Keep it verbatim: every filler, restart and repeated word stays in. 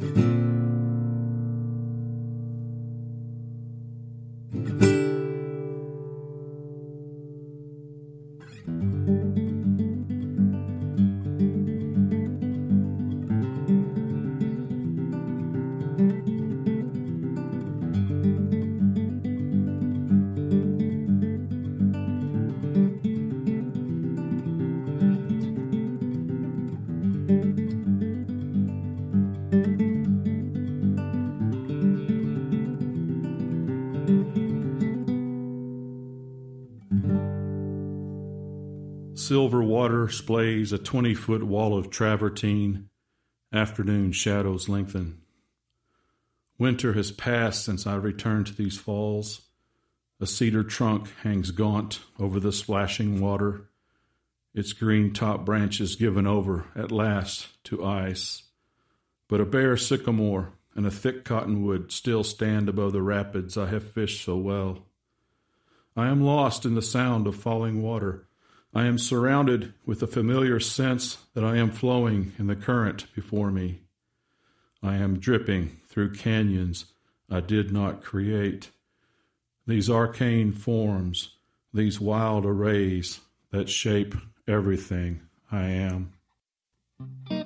Silver water splays a twenty-foot wall of travertine. Afternoon shadows lengthen. Winter has passed since I returned to these falls. A cedar trunk hangs gaunt over the splashing water, its green top branches given over at last to ice. But a bare sycamore and a thick cottonwood still stand above the rapids I have fished so well. I am lost in the sound of falling water. I am surrounded with a familiar sense that I am flowing in the current before me. I am dripping through canyons I did not create. These arcane forms, these wild arrays that shape everything I am.